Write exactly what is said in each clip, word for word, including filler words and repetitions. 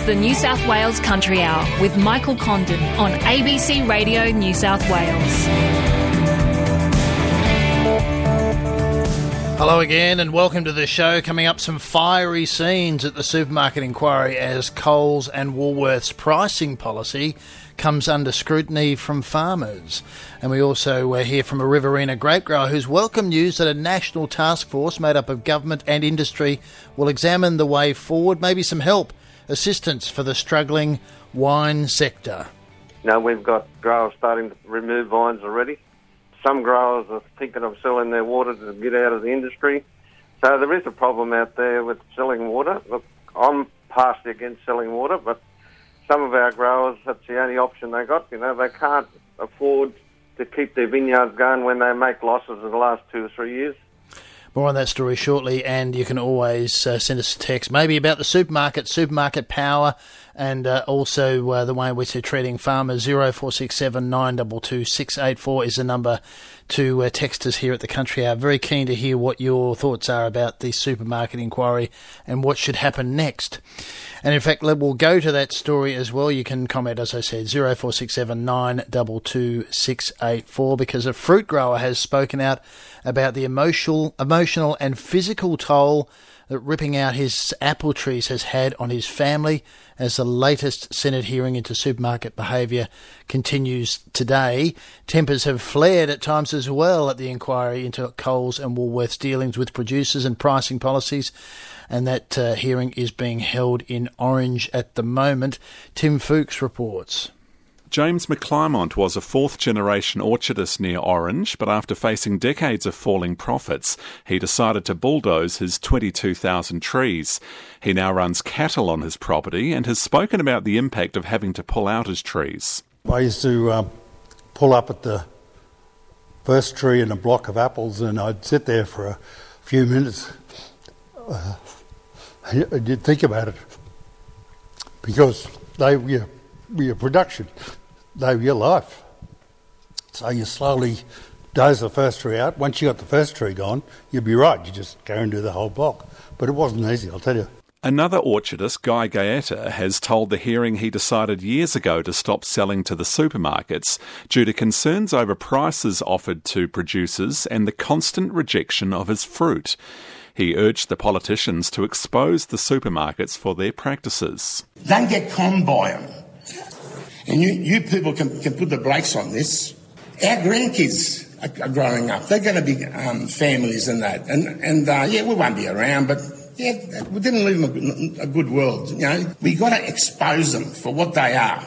the New South Wales Country Hour with Michael Condon on A B C Radio New South Wales. Hello again and welcome to the show. Coming up, some fiery scenes at the supermarket inquiry as Coles and Woolworths' pricing policy comes under scrutiny from farmers. And we also uh, hear from a Riverina grape grower who's welcomed news that a national task force made up of government and industry will examine the way forward, maybe some help, assistance for the struggling wine sector. Now we've got growers starting to remove vines already. Some growers are thinking of selling their water to get out of the industry. So there is a problem out there with selling water. Look, I'm partially against selling water, but some of our growers, that's the only option they got. You know, they can't afford to keep their vineyards going when they make losses in the last two or three years. More on that story shortly, and you can always uh, send us a text, maybe about the supermarket, supermarket power, and uh, also uh, the way in which they're treating farmers. zero four six seven nine two two six eight four is the number to uh, text us here at the Country Hour. Very keen to hear what your thoughts are about the supermarket inquiry and what should happen next. And in fact, we'll go to that story as well. You can comment, as I said, zero four six seven nine two two six eight four, because a fruit grower has spoken out about the emotional, emotional and physical toll that ripping out his apple trees has had on his family as the latest Senate hearing into supermarket behaviour continues today. Tempers have flared at times as well at the inquiry into Coles and Woolworths' dealings with producers and pricing policies, and that uh, hearing is being held in Orange at the moment. Tim Fuchs reports. James McClymont was a fourth-generation orchardist near Orange, but after facing decades of falling profits, he decided to bulldoze his twenty-two thousand trees. He now runs cattle on his property and has spoken about the impact of having to pull out his trees. I used to um, pull up at the first tree in a block of apples, and I'd sit there for a few minutes. Uh, and you'd think about it, because they were your, were your production. They were your life. So you slowly doze the first tree out. Once you got the first tree gone, you'd be right. You just go and do the whole block. But it wasn't easy, I'll tell you. Another orchardist, Guy Gaeta, has told the hearing he decided years ago to stop selling to the supermarkets due to concerns over prices offered to producers and the constant rejection of his fruit. He urged the politicians to expose the supermarkets for their practices. Don't get conned by them. And you, you people can, can put the brakes on this. Our grandkids are, are growing up. They're going to be um, families and that. And, and uh, yeah, we won't be around, but yeah, we didn't live in a, a good world. You know, we got to expose them for what they are.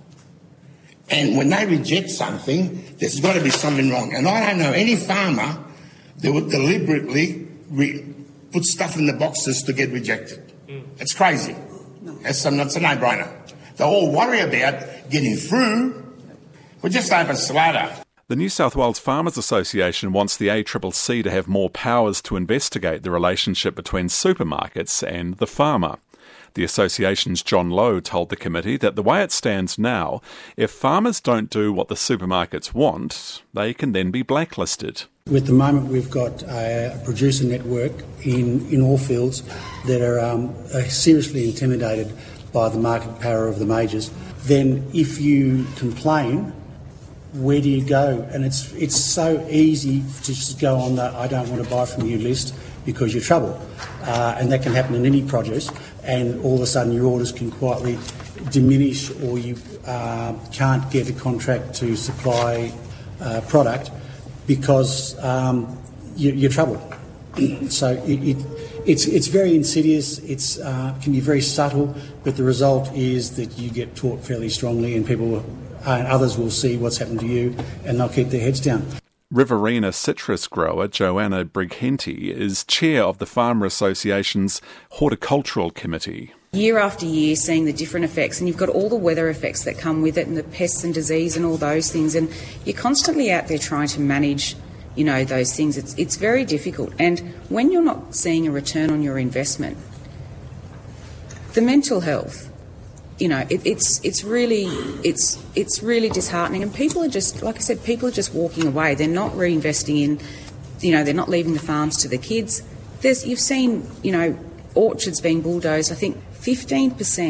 And when they reject something, there's got to be something wrong. And I don't know any farmer that would deliberately re- put stuff in the boxes to get rejected. Mm. It's crazy. It's a, it's a no-brainer. They all worry about getting through. We're just over slaughter. The New South Wales Farmers Association wants the A C C C to have more powers to investigate the relationship between supermarkets and the farmer. The association's John Lowe told the committee that the way it stands now, if farmers don't do what the supermarkets want, they can then be blacklisted. At the moment, we've got a producer network in, in all fields that are, um, are seriously intimidated by the market power of the majors. Then if you complain, where do you go? And it's it's so easy to just go on the I don't want to buy from you list because you're trouble. Uh, and that can happen in any produce, and all of a sudden your orders can quietly diminish, or you uh, can't get a contract to supply uh, product because um, you, you're trouble. So it, it It's it's very insidious, it's uh, can be very subtle, but the result is that you get taught fairly strongly, and people will, uh, others will see what's happened to you and they'll keep their heads down. Riverina citrus grower Joanna Brighenty is chair of the Farmer Association's Horticultural Committee. Year after year, seeing the different effects, and you've got all the weather effects that come with it, and the pests and disease and all those things, and you're constantly out there trying to manage, you know, those things. It's it's very difficult. And when you're not seeing a return on your investment, the mental health, you know, it, it's it's really it's it's really disheartening. And people are just, like I said, people are just walking away. They're not reinvesting in, you know, they're not leaving the farms to the kids. There's you've seen, you know, orchards being bulldozed. I think fifteen percent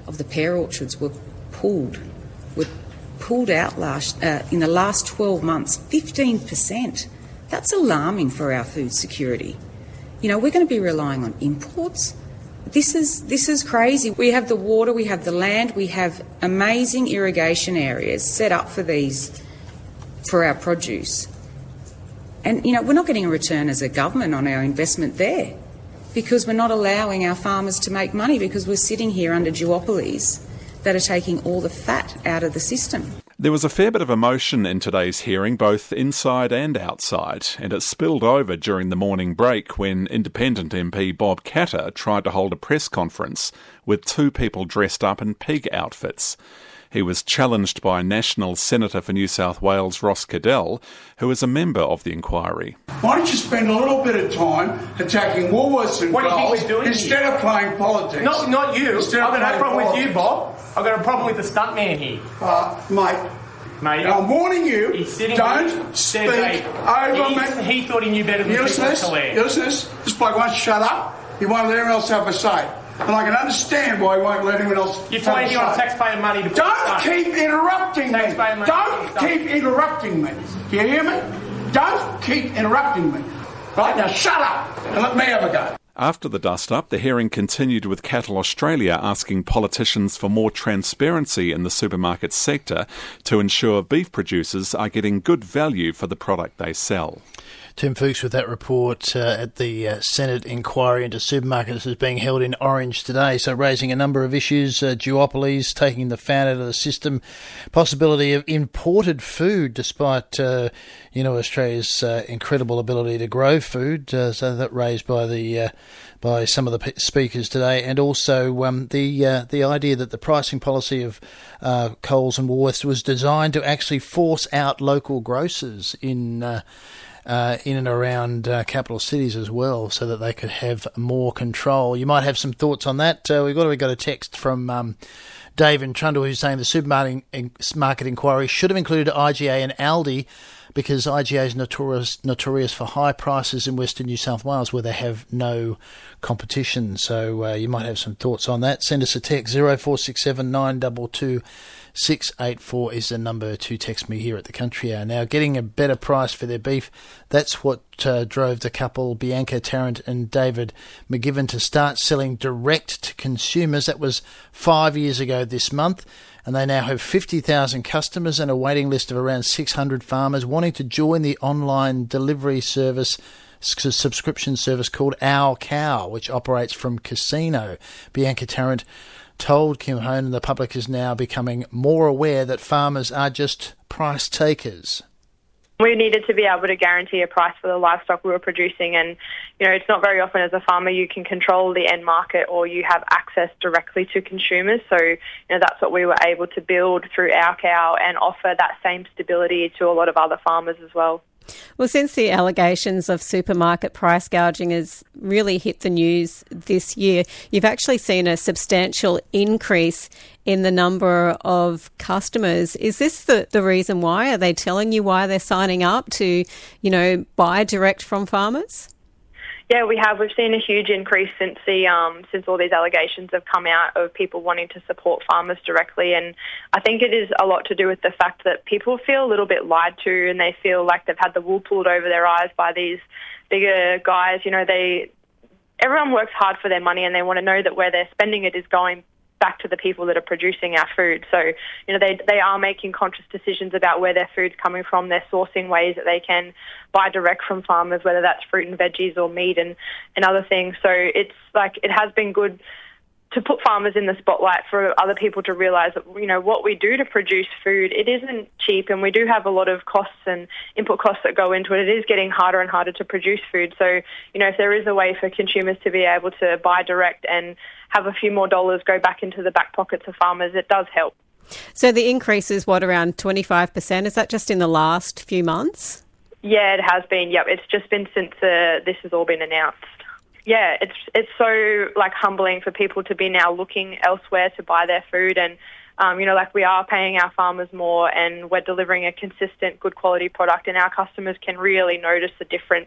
of the pear orchards were pulled, were pulled out last uh, in the last twelve months, fifteen percent. That's alarming for our food security. You know, we're going to be relying on imports. This is this is crazy. We have the water, we have the land, we have amazing irrigation areas set up for these, for our produce. And, you know, we're not getting a return as a government on our investment there because we're not allowing our farmers to make money because we're sitting here under duopolies that are taking all the fat out of the system. There was a fair bit of emotion in today's hearing, both inside and outside, and it spilled over during the morning break when Independent M P Bob Katter tried to hold a press conference with two people dressed up in pig outfits. He was challenged by National Senator for New South Wales Ross Cadell, who is a member of the inquiry. Why don't you spend a little bit of time attacking Woolworths and what do you Coles think we're doing instead here? of playing politics? No, not you. I've got no problem politics. with you, Bob. I've got a problem with the stuntman here. Uh, mate, Mate, I'm warning you, he's sitting don't here, speak mate, over he, me. He thought he knew better than You people listen to this? to Claire. You listen to this? This bloke won't shut up. He won't let anyone else have a say. And I can understand why he won't let anyone else You're have a playing say. on taxpayer money to Don't keep interrupting me. Taxpayer money Don't keep interrupting me. Do you hear me? Don't keep interrupting me. Right, now shut up and let me have a go. After the dust-up, the hearing continued with Cattle Australia asking politicians for more transparency in the supermarket sector to ensure beef producers are getting good value for the product they sell. Tim Fuchs with that report uh, at the uh, Senate inquiry into supermarkets is being held in Orange today, so raising a number of issues, uh, duopolies, taking the fat out of the system, possibility of imported food despite, uh, you know, Australia's uh, incredible ability to grow food, uh, so that raised by the uh, by some of the p- speakers today, and also um, the uh, the idea that the pricing policy of uh, Coles and Woolworths was designed to actually force out local grocers in uh, Uh, in and around uh, capital cities as well, so that they could have more control. You might have some thoughts on that. Uh, we've got we got a text from um, Dave in Trundle who's saying the supermarket in, market inquiry should have included I G A and Aldi, because I G A is notorious notorious for high prices in Western New South Wales where they have no competition. So uh, you might have some thoughts on that. Send us a text. zero four six seven nine two two six eight four is the number to text me here at the Country Hour. Now, getting a better price for their beef, that's what uh, drove the couple, Bianca Tarrant and David McGivern, to start selling direct to consumers. That was five years ago this month, and they now have fifty thousand customers and a waiting list of around six hundred farmers wanting to join the online delivery service subscription service called Our Cow, which operates from Casino. Bianca Tarrant told Kim Honan the public is now becoming more aware that farmers are just price takers. We needed to be able to guarantee a price for the livestock we were producing, and you know, it's not very often as a farmer you can control the end market or you have access directly to consumers. So you know, that's what we were able to build through Our Cow and offer that same stability to a lot of other farmers as well. Well, since the allegations of supermarket price gouging has really hit the news this year, you've actually seen a substantial increase in the number of customers. Is this the, the reason why? Are they telling you why they're signing up to, you know, buy direct from farmers? Yeah, we have. We've seen a huge increase since the um, since all these allegations have come out of people wanting to support farmers directly, and I think it is a lot to do with the fact that people feel a little bit lied to, and they feel like they've had the wool pulled over their eyes by these bigger guys. You know, they everyone works hard for their money, and they want to know that where they're spending it is going back to the people that are producing our food. So, you know, they they are making conscious decisions about where their food's coming from. They're sourcing ways that they can buy direct from farmers, whether that's fruit and veggies or meat and, and other things. So it's like, it has been good to put farmers in the spotlight for other people to realise that, you know, what we do to produce food, it isn't cheap, and we do have a lot of costs and input costs that go into it. It is getting harder and harder to produce food. So, you know, if there is a way for consumers to be able to buy direct and have a few more dollars go back into the back pockets of farmers, it does help. So the increase is, what, around twenty-five percent? Is that just in the last few months? Yeah, it has been. Yep, it's just been since uh, this has all been announced. Yeah, it's it's so like humbling for people to be now looking elsewhere to buy their food, and um, you know, like we are paying our farmers more, and we're delivering a consistent, good quality product, and our customers can really notice the difference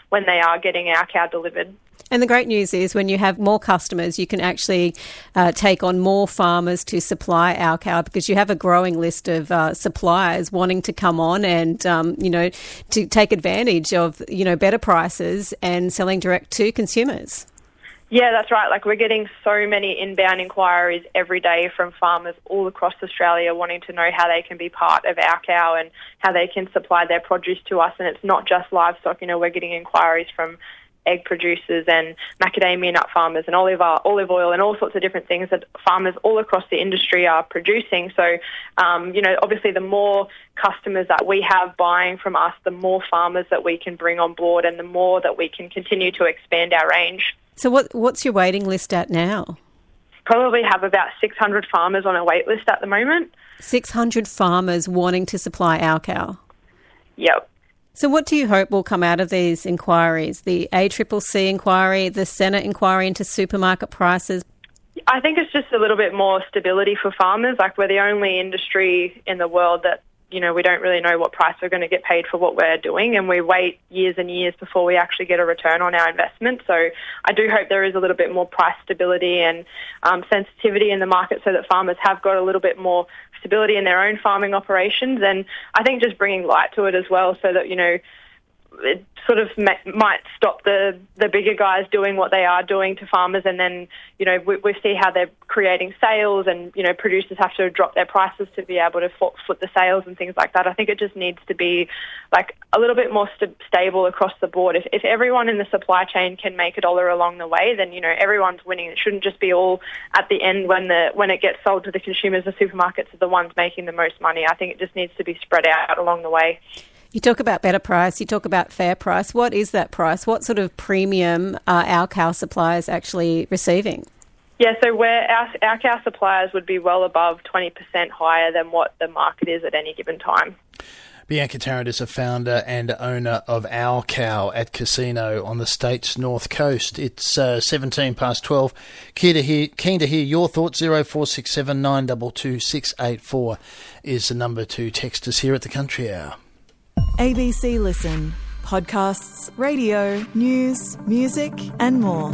when they are getting our cow delivered. And the great news is when you have more customers, you can actually uh, take on more farmers to supply our cow, because you have a growing list of uh, suppliers wanting to come on and, um, you know, to take advantage of, you know, better prices and selling direct to consumers. Yeah, that's right. Like, we're getting so many inbound inquiries every day from farmers all across Australia wanting to know how they can be part of our cow and how they can supply their produce to us. And it's not just livestock. You know, we're getting inquiries from egg producers and macadamia nut farmers and olive oil, olive oil and all sorts of different things that farmers all across the industry are producing. So, um, you know, obviously the more customers that we have buying from us, the more farmers that we can bring on board and the more that we can continue to expand our range. So what what's your waiting list at now? Probably have about six hundred farmers on a wait list at the moment. six hundred farmers wanting to supply our cow? Yep. So what do you hope will come out of these inquiries, the A C C C inquiry, the Senate inquiry into supermarket prices? I think it's just a little bit more stability for farmers. Like, we're the only industry in the world that, you know, we don't really know what price we're going to get paid for what we're doing, and we wait years and years before we actually get a return on our investment. So I do hope there is a little bit more price stability and um, sensitivity in the market so that farmers have got a little bit more stability in their own farming operations. And I think just bringing light to it as well so that, you know, it sort of might stop the, the bigger guys doing what they are doing to farmers, and then, you know, we, we see how they're creating sales and, you know, producers have to drop their prices to be able to foot, foot the sales and things like that. I think it just needs to be, like, a little bit more st- stable across the board. If, if everyone in the supply chain can make a dollar along the way, then, you know, everyone's winning. It shouldn't just be all at the end when the when it gets sold to the consumers. The supermarkets are the ones making the most money. I think it just needs to be spread out along the way. You talk about better price, you talk about fair price. What is that price? What sort of premium are our cow suppliers actually receiving? Yeah, so where our, our cow suppliers would be well above twenty percent higher than what the market is at any given time. Bianca Tarrant is a founder and owner of Our Cow at Casino on the state's north coast. It's uh, seventeen past twelve. Keen to hear, keen to hear your thoughts. oh four six seven, nine two two, six eight four is the number to text us here at the Country Hour. A B C Listen. Podcasts, radio, news, music and more.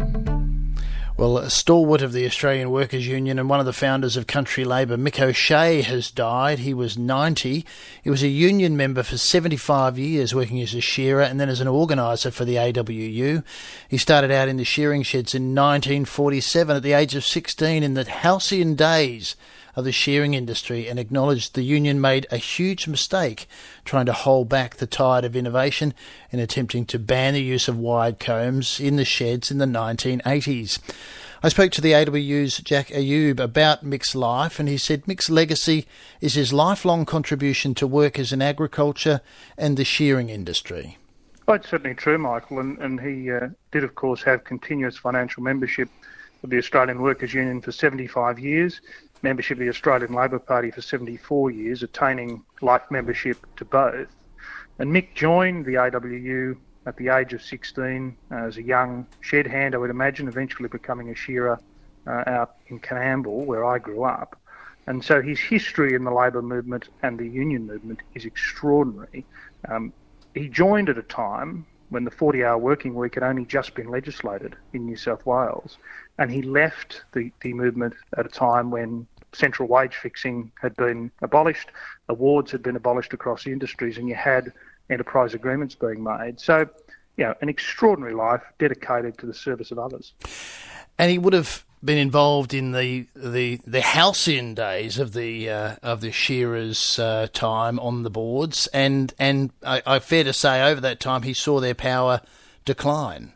Well, a stalwart of the Australian Workers' Union and one of the founders of Country Labor, Mick O'Shea, has died. He was ninety. He was a union member for seventy-five years, working as a shearer and then as an organiser for the A W U. He started out in the shearing sheds in nineteen forty-seven at the age of sixteen in the halcyon days of the shearing industry, and acknowledged the union made a huge mistake trying to hold back the tide of innovation in attempting to ban the use of wide combs in the sheds in the nineteen eighties. I spoke to the A W U's Jack Ayoub about Mick's life, and he said Mick's legacy is his lifelong contribution to workers in agriculture and the shearing industry. Well, it's certainly true, Michael, and, and he uh, did, of course, have continuous financial membership of the Australian Workers' Union for seventy-five years, membership of the Australian Labor Party for seventy-four years, attaining life membership to both. And Mick joined the A W U at the age of sixteen uh, as a young shed hand, I would imagine, eventually becoming a shearer uh, out in Canamble, where I grew up. And so his history in the labour movement and the union movement is extraordinary. Um, he joined at a time when the forty-hour working week had only just been legislated in New South Wales, and he left the, the movement at a time when central wage fixing had been abolished, awards had been abolished across the industries, and you had enterprise agreements being made. So, you know, an extraordinary life dedicated to the service of others. And he would have been involved in the the, the halcyon days of the uh, of the shearers' uh, time on the boards, and and I, I fair to say over that time he saw their power decline.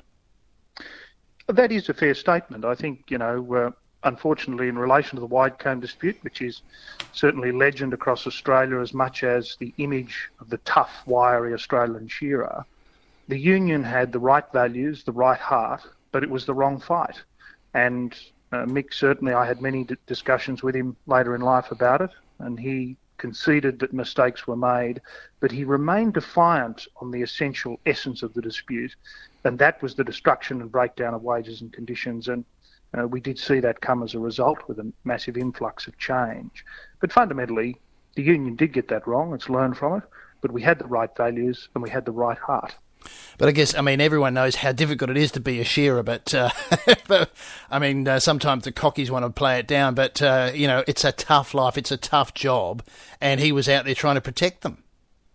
That is a fair statement. I think, you know, uh, unfortunately, in relation to the wide comb dispute, which is certainly legend across Australia as much as the image of the tough, wiry Australian shearer, the union had the right values, the right heart, but it was the wrong fight. And uh, Mick, certainly, I had many d- discussions with him later in life about it, and he conceded that mistakes were made, but he remained defiant on the essential essence of the dispute, and that was the destruction and breakdown of wages and conditions. And uh, we did see that come as a result with a massive influx of change. But fundamentally, the union did get that wrong. It's learned from it, but we had the right values and we had the right heart. But I guess, I mean, everyone knows how difficult it is to be a shearer, but, uh, but I mean, uh, sometimes the cockies want to play it down, but, uh, you know, it's a tough life, it's a tough job, and he was out there trying to protect them.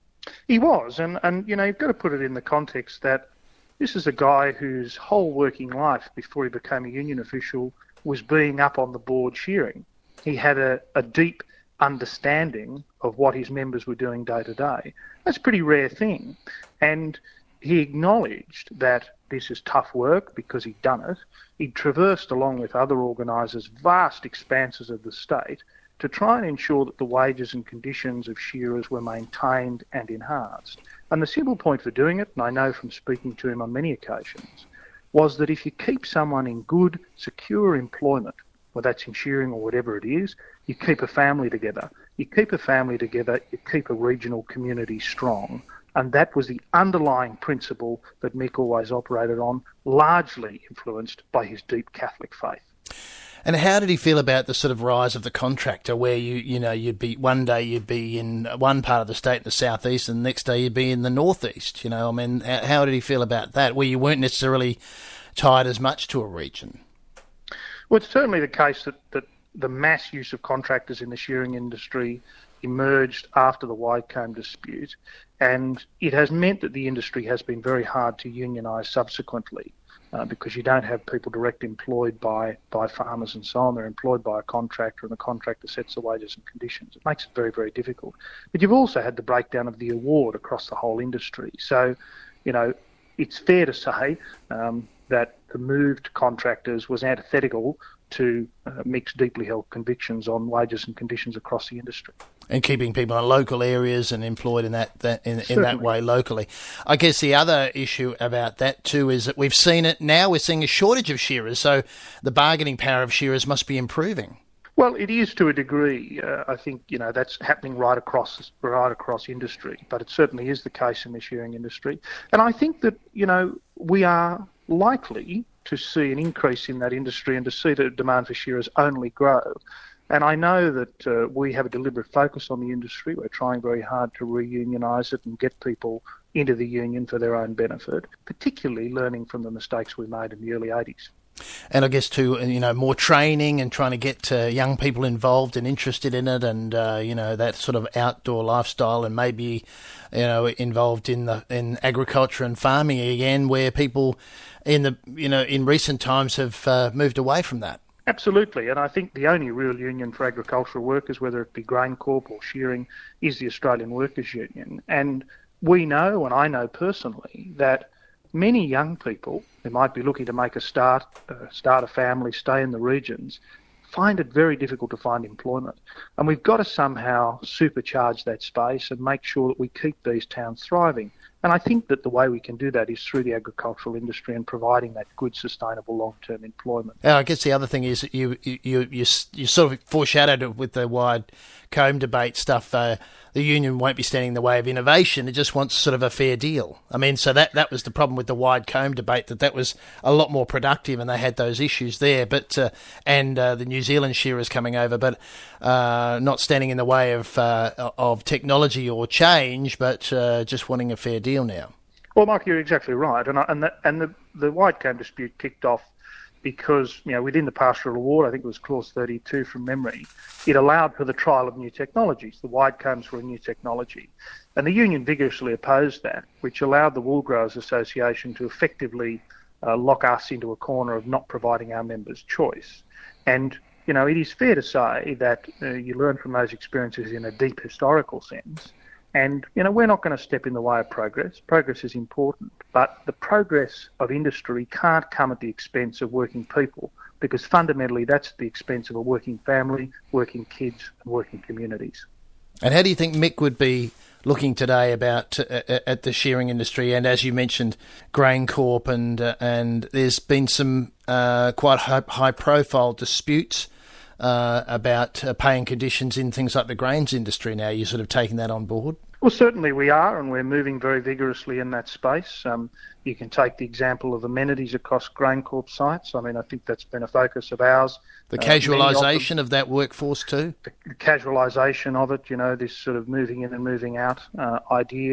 He was, and, and you know, you've got to put it in the context that this is a guy whose whole working life before he became a union official was being up on the board shearing. He had a, a deep understanding of what his members were doing day to day. That's a pretty rare thing. And he acknowledged that this is tough work because he'd done it. He'd traversed, along with other organisers, vast expanses of the state to try and ensure that the wages and conditions of shearers were maintained and enhanced. And the simple point for doing it, and I know from speaking to him on many occasions, was that if you keep someone in good, secure employment, whether that's in shearing or whatever it is, you keep a family together. You keep a family together, you keep a regional community strong. And that was the underlying principle that Mick always operated on, largely influenced by his deep Catholic faith. And how did he feel about the sort of rise of the contractor, where you you know you'd be one day you'd be in one part of the state in the southeast, and the next day you'd be in the northeast? You know, I mean, how did he feel about that, where you weren't necessarily tied as much to a region? Well, it's certainly the case that, that the mass use of contractors in the shearing industry emerged after the Whitecomb dispute, and it has meant that the industry has been very hard to unionise subsequently. Uh, because you don't have people direct employed by, by farmers and so on. They're employed by a contractor, and the contractor sets the wages and conditions. It makes it very, very difficult. But you've also had the breakdown of the award across the whole industry. So, you know, it's fair to say um, that the move to contractors was antithetical to uh, Mick's deeply held convictions on wages and conditions across the industry. And keeping people in local areas and employed in that, that in, in that way locally. I guess the other issue about that too is that we've seen it now. We're seeing a shortage of shearers, so the bargaining power of shearers must be improving. Well, it is to a degree. Uh, I think you know that's happening right across right across industry, but it certainly is the case in the shearing industry. And I think that you know we are likely to see an increase in that industry and to see the demand for shearers only grow. And I know that uh, we have a deliberate focus on the industry. We're trying very hard to reunionise it and get people into the union for their own benefit, particularly learning from the mistakes we made in the early eighties. And I guess too, you know, more training and trying to get uh, young people involved and interested in it, and uh, you know, that sort of outdoor lifestyle, and maybe you know involved in the in agriculture and farming again, where people in the you know in recent times have uh, moved away from that. Absolutely, and I think the only real union for agricultural workers, whether it be GrainCorp or shearing, is the Australian Workers' Union. And we know, and I know personally, that many young people who might be looking to make a start, uh, start a family, stay in the regions, find it very difficult to find employment. And we've got to somehow supercharge that space and make sure that we keep these towns thriving. And I think that the way we can do that is through the agricultural industry and providing that good, sustainable, long-term employment. Yeah, I guess the other thing is that you you you you, you sort of foreshadowed it with the Whitecomb debate stuff. Uh, the union won't be standing in the way of innovation. It just wants sort of a fair deal. I mean, so that, that was the problem with the Whitecomb debate, that that was a lot more productive and they had those issues there. But uh, and uh, the New Zealand shearers coming over, but uh, not standing in the way of uh, of technology or change, but uh, just wanting a fair deal now. Well, Mike, you're exactly right, and I, and the, and the the Whitecomb dispute kicked off because, you know, within the pastoral award, I think it was clause thirty-two from memory, it allowed for the trial of new technologies. The Whitecombs were a new technology. And the union vigorously opposed that, which allowed the Wool Growers Association to effectively uh, lock us into a corner of not providing our members choice. And, you know, it is fair to say that uh, you learn from those experiences in a deep historical sense. And, you know, we're not going to step in the way of progress. Progress is important, but the progress of industry can't come at the expense of working people, because fundamentally that's at the expense of a working family, working kids and working communities. And how do you think Mick would be looking today about uh, at the shearing industry? And as you mentioned, GrainCorp, and, uh, and there's been some uh, quite high, high-profile disputes Uh, about uh, paying conditions in things like the grains industry now. You're sort of taking that on board? Well, certainly we are, and we're moving very vigorously in that space. Um, you can take the example of amenities across GrainCorp sites. I mean, I think that's been a focus of ours. The casualisation uh, of, of that workforce too? The casualisation of it, you know, this sort of moving in and moving out uh, idea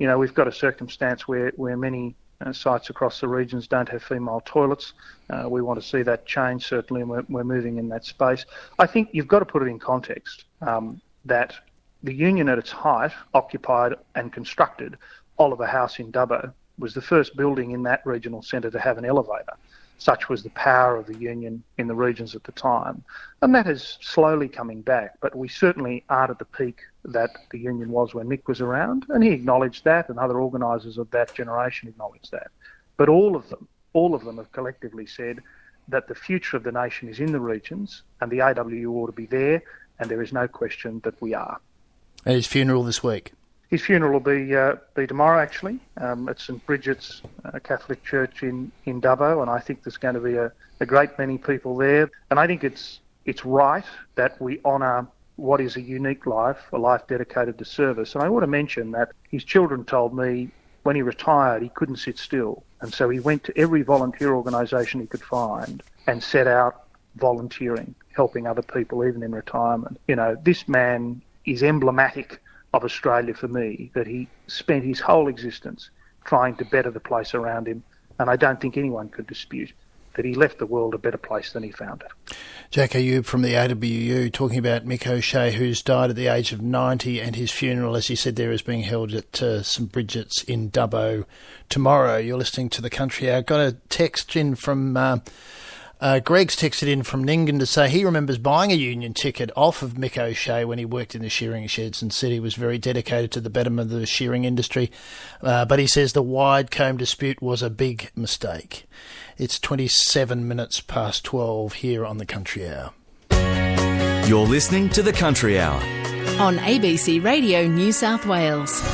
You know, we've got a circumstance where, where many uh, sites across the regions don't have female toilets. Uh, we want to see that change, certainly, and we're, we're moving in that space. I think you've got to put it in context um, that the union at its height occupied and constructed Oliver House in Dubbo, was the first building in that regional centre to have an elevator. Such was the power of the union in the regions at the time. And that is slowly coming back, but we certainly aren't at the peak that the union was when Mick was around, and he acknowledged that, and other organisers of that generation acknowledged that. But all of them, all of them have collectively said that the future of the nation is in the regions, and the A W U ought to be there, and there is no question that we are. And his funeral this week? His funeral will be uh, be tomorrow, actually, um, at St Bridget's uh, Catholic Church in, in Dubbo, and I think there's going to be a, a great many people there. And I think it's it's right that we honour what is a unique life, a life dedicated to service. And I want to mention that his children told me when he retired he couldn't sit still, and so he went to every volunteer organisation he could find and set out volunteering, helping other people even in retirement. You know, this man is emblematic of Australia for me, that he spent his whole existence trying to better the place around him, and I don't think anyone could dispute that he left the world a better place than he found it. Jack Ayoub from the A W U talking about Mick O'Shea, who's died at the age of ninety, and his funeral, as you said there, is being held at uh, St Bridget's in Dubbo tomorrow. You're listening to The Country Hour. Got a text in from... Uh, Uh, Greg's texted in from Nyngan to say he remembers buying a union ticket off of Mick O'Shea when he worked in the shearing sheds, and said he was very dedicated to the betterment of the shearing industry. Uh, but he says the wide comb dispute was a big mistake. It's twenty-seven minutes past twelve here on The Country Hour. You're listening to The Country Hour on A B C Radio New South Wales.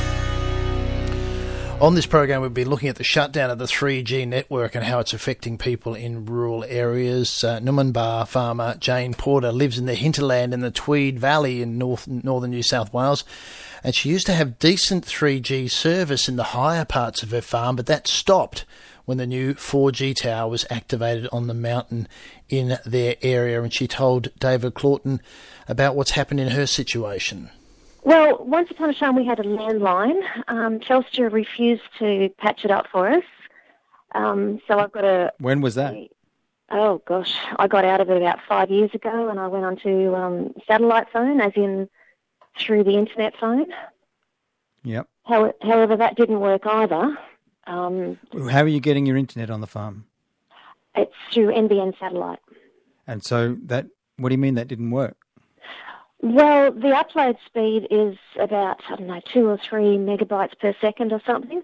On this program, we'll be looking at the shutdown of the three G network and how it's affecting people in rural areas. Uh, Numinbah farmer Jane Porter lives in the hinterland in the Tweed Valley in north, northern New South Wales, and she used to have decent three G service in the higher parts of her farm, but that stopped when the new four G tower was activated on the mountain in their area. And she told David Claughton about what's happened in her situation. Well, once upon a time we had a landline. Um, Telstra refused to patch it up for us. Um, so I've got a... When was that? Oh, gosh. I got out of it about five years ago, and I went on to um, satellite phone, as in through the internet phone. Yep. How, however, that didn't work either. Um, How are you getting your internet on the farm? It's through N B N satellite. And so that... What do you mean that didn't work? Well, the upload speed is about, I don't know, two or three megabytes per second or something.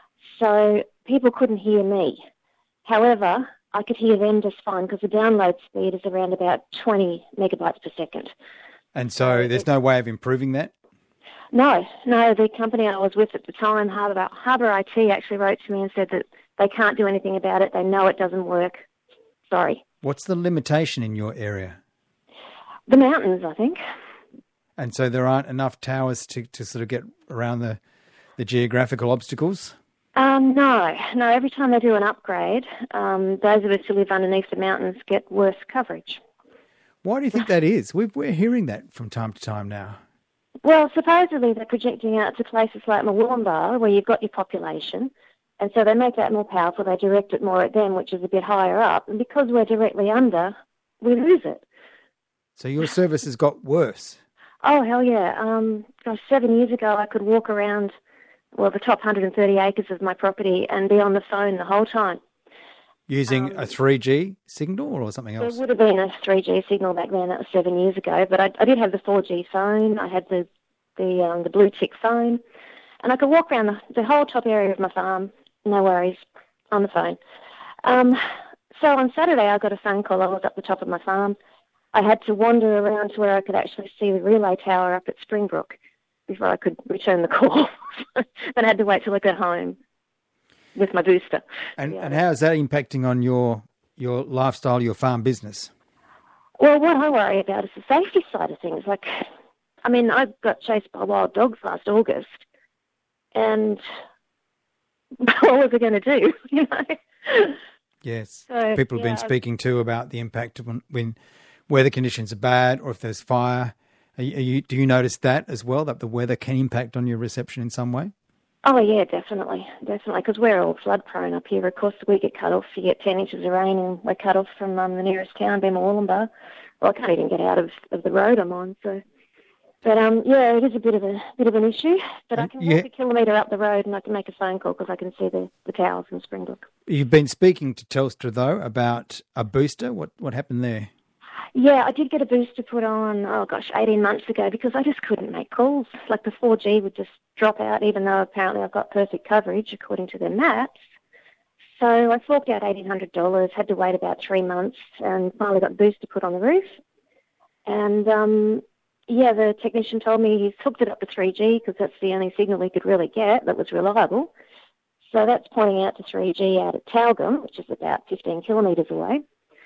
So people couldn't hear me. However, I could hear them just fine because the download speed is around about twenty megabytes per second. And so there's no way of improving that? No, no. The company I was with at the time, Harbour, Harbour I T, actually wrote to me and said that they can't do anything about it. They know it doesn't work. Sorry. What's the limitation in your area? The mountains, I think. And so there aren't enough towers to, to sort of get around the, the geographical obstacles? Um, no, no. Every time they do an upgrade, um, those of us who live underneath the mountains get worse coverage. Why do you think that is? We've, we're hearing that from time to time now. Well, supposedly they're projecting out to places like Murwillumbah, where you've got your population, and so they make that more powerful. They direct it more at them, which is a bit higher up. And because we're directly under, we lose it. So your service has got worse? Oh, hell yeah. Um, gosh, seven years ago I could walk around, well, the top one hundred thirty acres of my property and be on the phone the whole time. Using um, a three G signal or something else? There would have been a three G signal back then. That was seven years ago. But I, I did have the four G phone. I had the the, um, the blue tick phone. And I could walk around the, the whole top area of my farm, no worries, on the phone. Um, so on Saturday I got a phone call. I was up the top of my farm. I had to wander around to where I could actually see the relay tower up at Springbrook before I could return the call. Then I had to wait till I got home with my booster. And, yeah. and how is that impacting on your your lifestyle, your farm business? Well, what I worry about is the safety side of things. Like, I mean, I got chased by wild dogs last August, and what was I going to do, you know? Yes. So, People have yeah, been speaking too about the impact of when, when weather conditions are bad or if there's fire. Are you, are you, do you notice that as well, that the weather can impact on your reception in some way? Oh, yeah, definitely, definitely, because we're all flood prone up here. Of course, we get cut off. You get ten inches of rain and we're cut off from um, the nearest town, Bema-Wallenbar. Well, I can't even get out of, of the road I'm on, so... But, um, yeah, it is a bit of a bit of an issue, but I can Yeah. walk a kilometre up the road and I can make a phone call because I can see the, the towers in Springbrook. You've been speaking to Telstra, though, about a booster. What what happened there? Yeah, I did get a booster put on, oh gosh, eighteen months ago because I just couldn't make calls. Like the four G would just drop out even though apparently I've got perfect coverage according to their maps. So I forked out eighteen hundred dollars, had to wait about three months and finally got the booster put on the roof. And, um, yeah, the technician told me he's hooked it up to three G because that's the only signal he could really get that was reliable. So that's pointing out to three G out at Tyalgum, which is about fifteen kilometres away.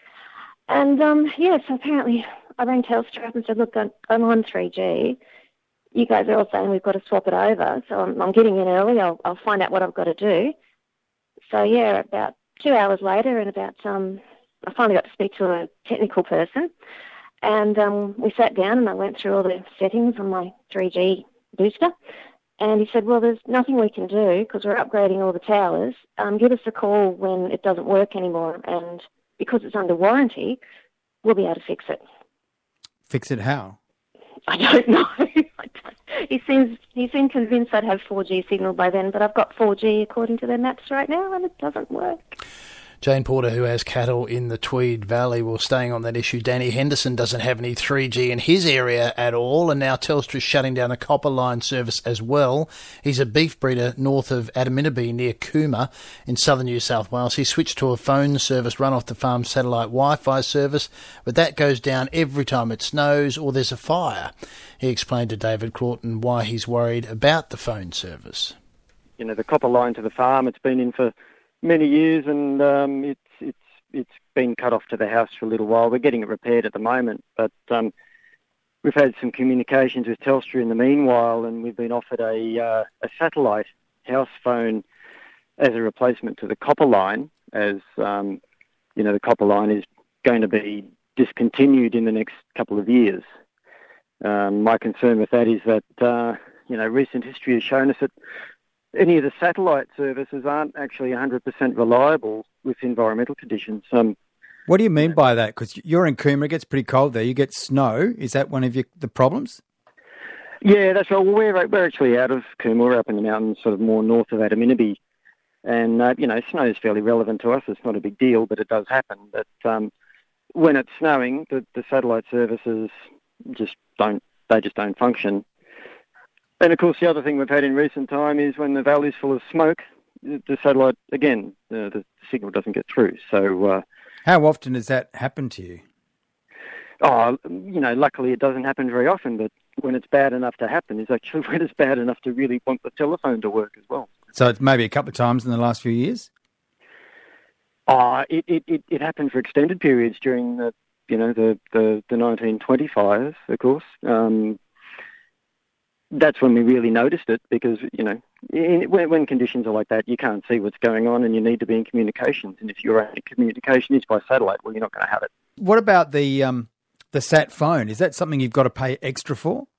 And, um, yeah, so apparently I rang Telstra up and said, look, I'm, I'm on three G. You guys are all saying we've got to swap it over, so I'm, I'm getting in early. I'll, I'll find out what I've got to do. So, yeah, about two hours later and about, um, I finally got to speak to a technical person. And um, we sat down and I went through all the settings on my three G booster. And he said, well, there's nothing we can do because we're upgrading all the towers. Um, give us a call when it doesn't work anymore. And because it's under warranty, we'll be able to fix it. Fix it how? I don't know. I don't. He seems he seemed convinced I'd have four G signal by then, but I've got four G according to their maps right now, and it doesn't work. Jane Porter, who has cattle in the Tweed Valley, well, staying on that issue. Danny Henderson doesn't have any three G in his area at all, and now Telstra's shutting down a copper line service as well. He's a beef breeder north of Adaminaby near Cooma in southern New South Wales. He switched to a phone service run off the farm's satellite Wi-Fi service, but that goes down every time it snows or there's a fire. He explained to David Claughton why he's worried about the phone service. You know, the copper line to the farm, it's been in for many years, and um, it's it's it's been cut off to the house for a little while. We're getting it repaired at the moment, but um, we've had some communications with Telstra in the meanwhile, and we've been offered a uh, a satellite house phone as a replacement to the copper line, as um, you know, the copper line is going to be discontinued in the next couple of years. Um, my concern with that is that uh, you know, recent history has shown us that any of the satellite services aren't actually one hundred percent reliable with environmental conditions. Um, what do you mean by that? Because you're in Cooma, it gets pretty cold there. You get snow. Is that one of your, the problems? Yeah, that's right. Well, we're, we're actually out of Cooma. We're up in the mountains, sort of more north of Adaminaby. And, uh, you know, snow is fairly relevant to us. It's not a big deal, but it does happen. But um, when it's snowing, the, the satellite services just don't, they just don't function. And, of course, the other thing we've had in recent time is when the valley's full of smoke, the satellite, again, uh, the signal doesn't get through. So, uh, how often does that happen to you? Oh, you know, luckily it doesn't happen very often, but when it's bad enough to happen is actually when it's bad enough to really want the telephone to work as well. So it's maybe a couple of times in the last few years? Oh, it, it, it, it happened for extended periods during the, you know, the, the, the nineteen twenty fires, of course. Um, that's when we really noticed it because, you know, in, when, when conditions are like that, you can't see what's going on and you need to be in communications. And if your only communication is by satellite, well, you're not going to have it. What about the um, the sat phone? Is that something you've got to pay extra for?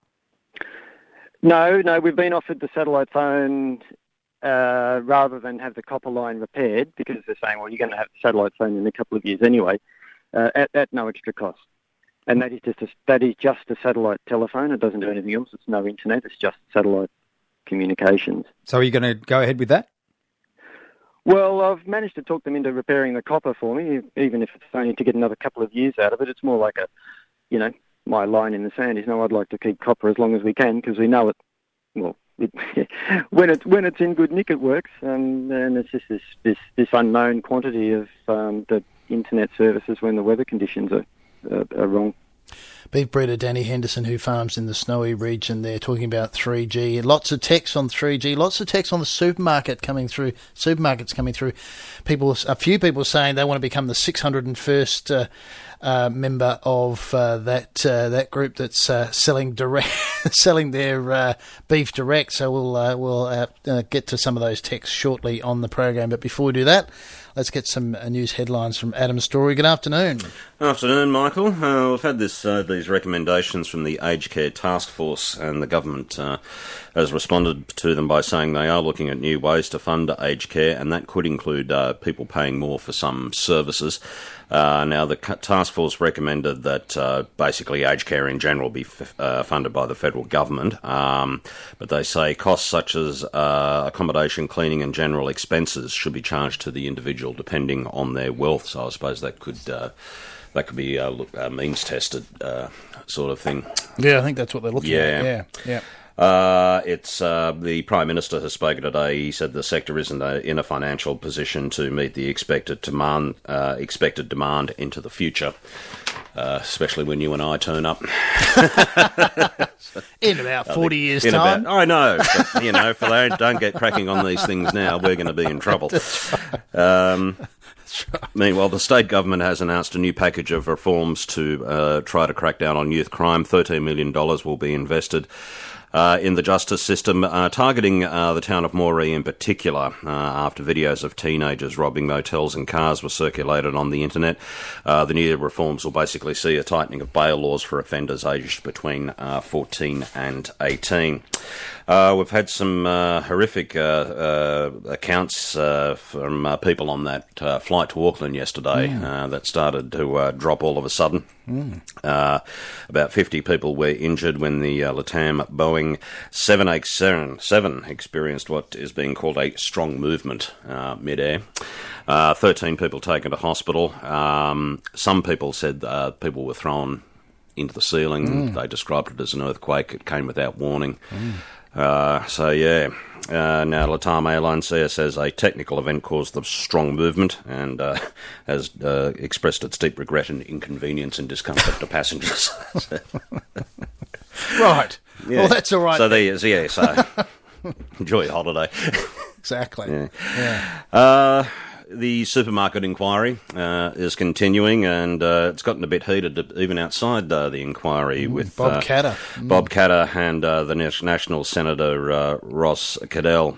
No, no, we've been offered the satellite phone uh, rather than have the copper line repaired because they're saying, well, you're going to have the satellite phone in a couple of years anyway, uh, at, at no extra cost. And that is just a, that is just a satellite telephone. It doesn't do anything else. It's no internet. It's just satellite communications. So are you going to go ahead with that? Well, I've managed to talk them into repairing the copper for me, even if it's only to get another couple of years out of it. It's more like a, you know, my line in the sand is, no, I'd like to keep copper as long as we can because we know it, well, it, when, it's, when it's in good nick it works, um, and it's just this, this, this unknown quantity of um, the internet services when the weather conditions are Uh, are wrong. Beef breeder Danny Henderson, who farms in the snowy region there, talking about three G. Lots of texts on three G, lots of texts on the supermarket coming through, supermarkets coming through. People, a few people saying they want to become the six hundred first uh, uh, member of uh, that uh, that group that's uh, selling direct, selling their uh, beef direct. So we'll uh, we'll uh, uh, get to some of those texts shortly on the program. But before we do that, let's get some uh, news headlines from Adam Story. Good afternoon. Afternoon, Michael. Uh, we've had this uh, heard these recommendations from the Aged Care Task Force, and the government uh, has responded to them by saying they are looking at new ways to fund aged care, and that could include uh, people paying more for some services. Uh, now, the task force recommended that uh, basically aged care in general be f- uh, funded by the federal government, um, but they say costs such as uh, accommodation, cleaning and general expenses should be charged to the individual depending on their wealth. So I suppose that could uh, that could be a, a means tested uh, sort of thing. Yeah, I think that's what they're looking yeah. at. Yeah, yeah. Uh, it's uh, the Prime Minister has spoken today. He said the sector isn't a, in a financial position to meet the expected demand, uh, expected demand into the future, uh, especially when you and I turn up. In about forty years' in time. About, I know, but, you know, if they don't get cracking on these things now, we're going to be in trouble. Um, Meanwhile, the state government has announced a new package of reforms to uh, try to crack down on youth crime. thirteen million dollars will be invested Uh, in the justice system, uh, targeting uh, the town of Moree in particular, uh, after videos of teenagers robbing motels and cars were circulated on the internet. Uh, the new reforms will basically see a tightening of bail laws for offenders aged between uh, fourteen and eighteen. Uh, we've had some uh, horrific uh, uh, accounts uh, from uh, people on that uh, flight to Auckland yesterday mm. uh, that started to uh, drop all of a sudden. Mm. Uh, about fifty people were injured when the uh, Latam Boeing seven eighty-seven experienced what is being called a strong movement uh, mid-air. Uh, thirteen people taken to hospital. Um, some people said uh, people were thrown into the ceiling. Mm. They described it as an earthquake. It came without warning. Mm. Uh, so, yeah. Uh, now, Latam Airlines there says a technical event caused the strong movement and uh, has uh, expressed its deep regret and inconvenience and discomfort to passengers. Right. Yeah. Well, that's all right. So, there is, yeah, so enjoy your holiday. Exactly. Yeah. yeah. Uh, the supermarket inquiry uh, is continuing, and uh, it's gotten a bit heated even outside uh, the inquiry mm, with Bob uh, Katter. Mm. Bob Katter and uh, the National Senator uh, Ross Cadell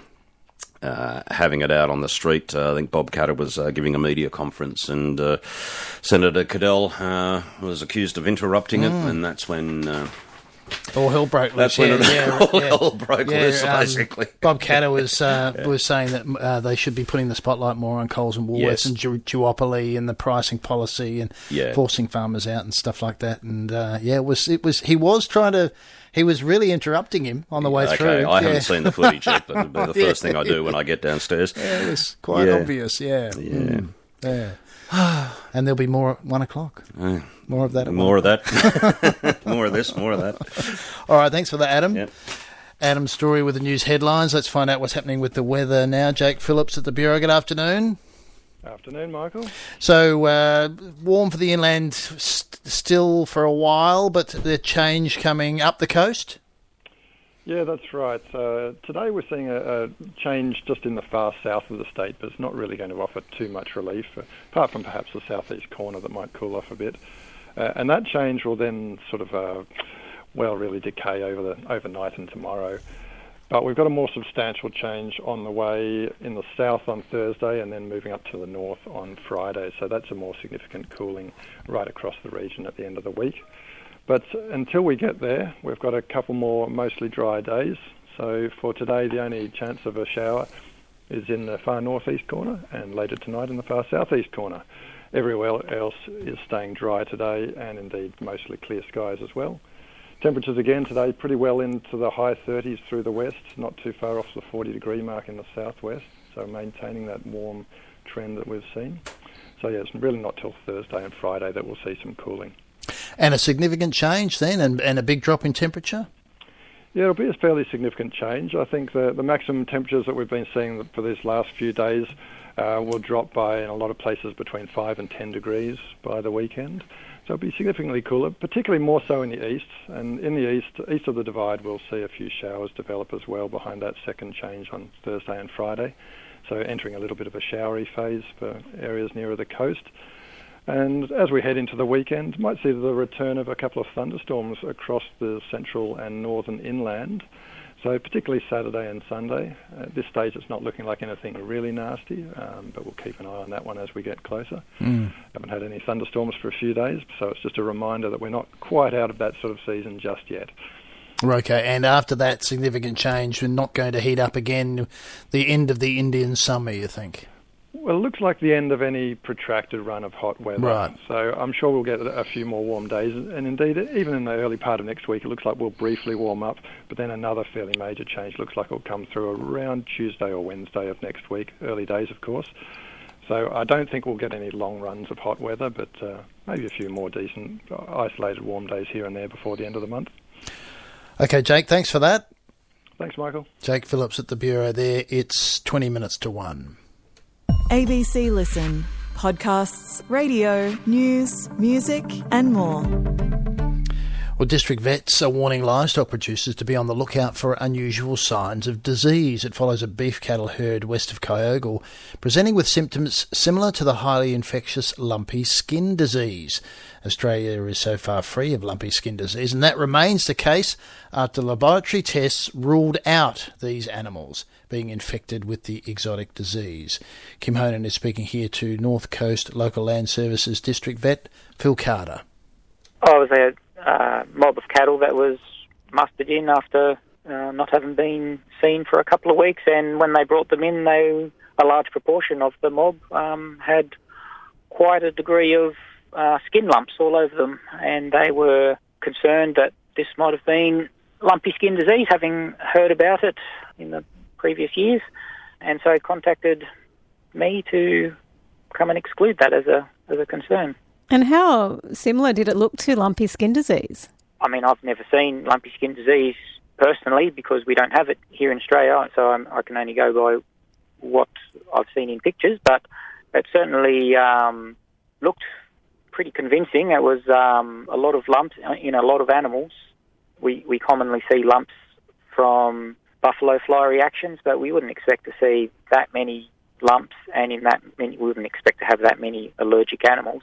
uh, having it out on the street. Uh, I think Bob Katter was uh, giving a media conference, and uh, Senator Cadell uh, was accused of interrupting mm. it, and that's when... Uh, All hell broke loose. That's when yeah, it yeah, all yeah. hell broke yeah, loose, um, basically. Bob Katter was uh, yeah. was saying that uh, they should be putting the spotlight more on Coles and Woolworths Yes. and du- duopoly and the pricing policy and Yeah. forcing farmers out and stuff like that. And uh, yeah, it was it was he was trying to. He was really interrupting him on the way okay, through. I yeah. haven't seen the footage yet, but it'll be the first Yeah. thing I do when I get downstairs. Yeah, it was quite Yeah. obvious. Yeah, Yeah. Mm. yeah. And there'll be more at one o'clock. Yeah. More of that. At More one of that. More of this, more of that. All right, thanks for that, Adam. Yep. Adam's story with the news headlines. Let's find out what's happening with the weather now. Jake Phillips at the Bureau. Good afternoon. Afternoon, Michael. So, uh, warm for the inland st- still for a while, but the change coming up the coast? Yeah, that's right. Uh, today we're seeing a, a change just in the far south of the state, but it's not really going to offer too much relief, uh, apart from perhaps the southeast corner that might cool off a bit. Uh, and that change will then sort of, uh, well, really decay over the overnight and tomorrow. But we've got a more substantial change on the way in the south on Thursday and then moving up to the north on Friday. So that's a more significant cooling right across the region at the end of the week. But until we get there, we've got a couple more mostly dry days. So for today, the only chance of a shower is in the far northeast corner and later tonight in the far southeast corner. Everywhere else is staying dry today and indeed mostly clear skies as well. Temperatures again today pretty well into the high thirties through the west, not too far off the forty degree mark in the southwest, so maintaining that warm trend that we've seen. So yeah, it's really not till Thursday and Friday that we'll see some cooling. And a significant change then, and, and a big drop in temperature? Yeah, it'll be a fairly significant change. I think the, the maximum temperatures that we've been seeing for these last few days uh, will drop by, in a lot of places, between five and ten degrees by the weekend. So it'll be significantly cooler, particularly more so in the east. And in the east, east of the divide, we'll see a few showers develop as well behind that second change on Thursday and Friday. So entering a little bit of a showery phase for areas nearer the coast. And as we head into the weekend, might see the return of a couple of thunderstorms across the central and northern inland. So particularly Saturday and Sunday. At this stage, it's not looking like anything really nasty, um, but we'll keep an eye on that one as we get closer. Mm. Haven't had any thunderstorms for a few days, so it's just a reminder that we're not quite out of that sort of season just yet. Okay, and after that significant change, we're not going to heat up again, the end of the Indian summer, you think? Well, it looks like the end of any protracted run of hot weather. Right. So I'm sure we'll get a few more warm days. And indeed, even in the early part of next week, it looks like we'll briefly warm up. But then another fairly major change looks like it'll come through around Tuesday or Wednesday of next week. Early days, of course. So I don't think we'll get any long runs of hot weather, but uh, maybe a few more decent, isolated warm days here and there before the end of the month. Okay, Jake, thanks for that. Thanks, Michael. Jake Phillips at the Bureau there. It's twenty minutes to one. A B C Listen. Podcasts, radio, news, music and more. Well, district vets are warning livestock producers to be on the lookout for unusual signs of disease. It follows a beef cattle herd west of Kyogle presenting with symptoms similar to the highly infectious lumpy skin disease. Australia is so far free of lumpy skin disease, and that remains the case after laboratory tests ruled out these animals being infected with the exotic disease. Kim Honan is speaking here to North Coast Local Land Services District Vet Phil Carter. I was a uh, mob of cattle that was mustered in after uh, not having been seen for a couple of weeks, and when they brought them in, they a large proportion of the mob um, had quite a degree of uh, skin lumps all over them, and they were concerned that this might have been lumpy skin disease, having heard about it in the previous years, and so contacted me to come and exclude that as a as a concern. And how similar did it look to lumpy skin disease? I mean, I've never seen lumpy skin disease personally because we don't have it here in Australia, so I'm, I can only go by what I've seen in pictures, but it certainly um, looked pretty convincing. It was um, a lot of lumps in a lot of animals. We, we commonly see lumps from buffalo fly reactions, but we wouldn't expect to see that many lumps, and in that many, we wouldn't expect to have that many allergic animals.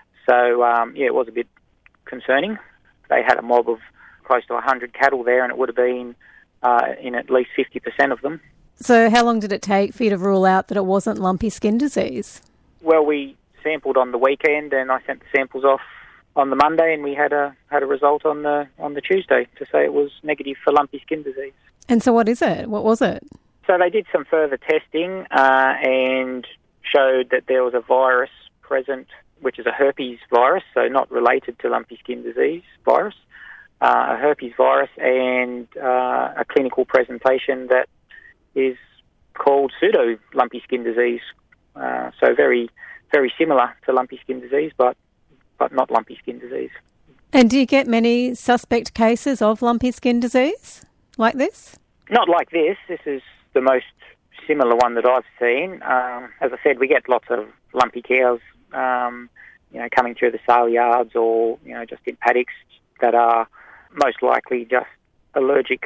So, um, yeah, it was a bit concerning. They had a mob of close to one hundred cattle there, and it would have been uh, in at least fifty percent of them. So how long did it take for you to rule out that it wasn't lumpy skin disease? Well, we sampled on the weekend, and I sent the samples off on the Monday, and we had a had a result on the on the Tuesday to say it was negative for lumpy skin disease. And so what is it? What was it? So they did some further testing uh, and showed that there was a virus present, which is a herpes virus, so not related to lumpy skin disease virus, uh, a herpes virus, and uh, a clinical presentation that is called pseudo lumpy skin disease. Uh, so very, very similar to lumpy skin disease, but but not lumpy skin disease. And do you get many suspect cases of lumpy skin disease like this? Not like this. This is the most similar one that I've seen. Um, as I said, we get lots of lumpy cows, um, you know, coming through the sale yards or, you know, just in paddocks that are most likely just allergic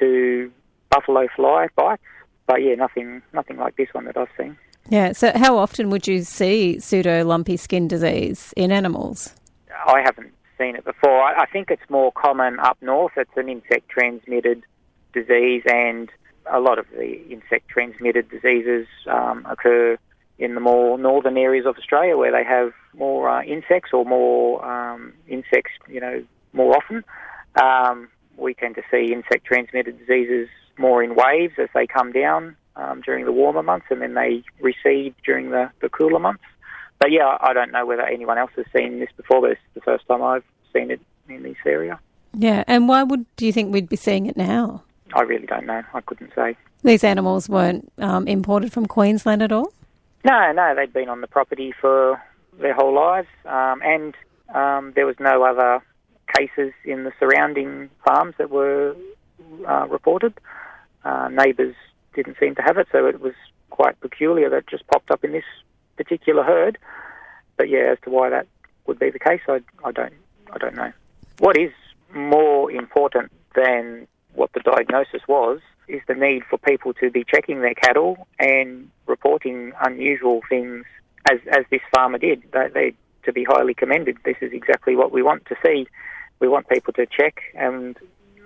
to buffalo fly bites. But yeah, nothing, nothing like this one that I've seen. Yeah. So how often would you see pseudo lumpy skin disease in animals? I haven't seen it before. I, I think it's more common up north. It's an insect transmitted disease, and a lot of the insect transmitted diseases um, occur in the more northern areas of Australia where they have more uh, insects or more um, insects, you know, more often. Um, we tend to see insect transmitted diseases more in waves as they come down um, during the warmer months, and then they recede during the, the cooler months. But yeah, I don't know whether anyone else has seen this before, but it's the first time I've seen it in this area. Yeah, and why would do you think we'd be seeing it now? I really don't know. I couldn't say. These animals weren't um, imported from Queensland at all? No, no, they'd been on the property for their whole lives, um, and um, there was no other cases in the surrounding farms that were uh, reported. Uh, neighbours didn't seem to have it, so it was quite peculiar that it just popped up in this particular herd. But yeah, as to why that would be the case, I, I don't, I don't know. What is more important than what the diagnosis was is the need for people to be checking their cattle and reporting unusual things, as as this farmer did. They, they to be highly commended. This is exactly what we want to see. We want people to check and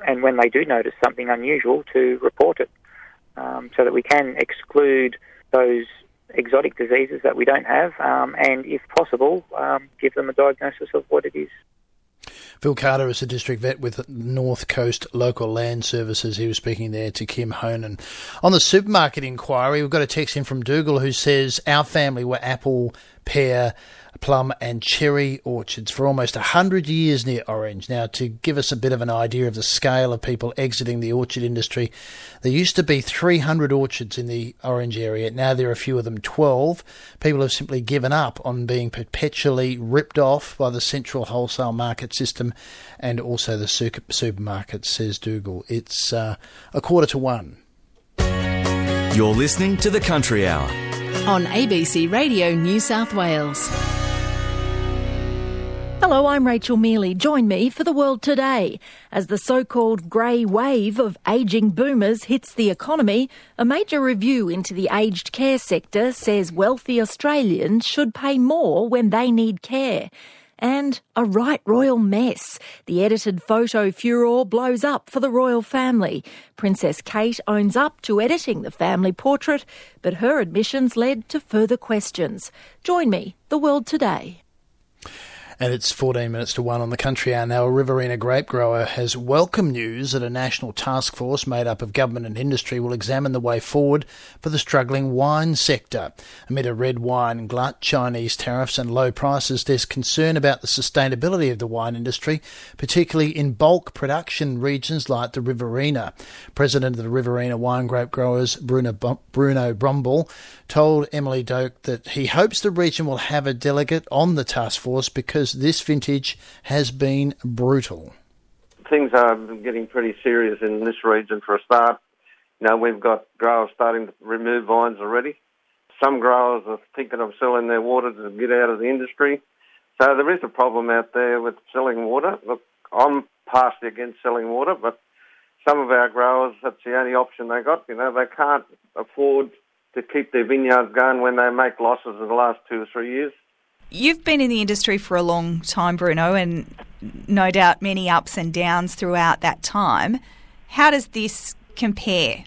and when they do notice something unusual, to report it, um, so that we can exclude those exotic diseases that we don't have, um, and if possible, um, give them a diagnosis of what it is. Phil Carter is a district vet with North Coast Local Land Services. He was speaking there to Kim Honan. On the supermarket inquiry, we've got a text in from Dougal who says, our family were apple, pear, plum and cherry orchards for almost one hundred years near Orange. Now, to give us a bit of an idea of the scale of people exiting the orchard industry, there used to be three hundred orchards in the Orange area. Now there are fewer than twelve. People have simply given up on being perpetually ripped off by the central wholesale market system and also the super- supermarkets, says Dougal. It's uh, a quarter to one. You're listening to The Country Hour on A B C Radio New South Wales. Hello, I'm Rachel Mealy. Join me for The World Today. As the so-called grey wave of ageing boomers hits the economy, a major review into the aged care sector says wealthy Australians should pay more when they need care. And a right royal mess. The edited photo furore blows up for the royal family. Princess Kate owns up to editing the family portrait, but her admissions led to further questions. Join me, The World Today. And it's fourteen minutes to one on the Country Hour now. A Riverina grape grower has welcome news that a national task force made up of government and industry will examine the way forward for the struggling wine sector. Amid a red wine glut, Chinese tariffs and low prices, there's concern about the sustainability of the wine industry, particularly in bulk production regions like the Riverina. President of the Riverina Wine Grape Growers, Bruno, Bruno Brumble, told Emily Doak that he hopes the region will have a delegate on the task force because this vintage has been brutal. Things are getting pretty serious in this region for a start. You know, we've got growers starting to remove vines already. Some growers are thinking of selling their water to get out of the industry. So there is a problem out there with selling water. Look, I'm partially against selling water, but some of our growers, that's the only option they got. You know, they can't afford to keep their vineyards going when they make losses in the last two or three years. You've been in the industry for a long time, Bruno, and no doubt many ups and downs throughout that time. How does this compare?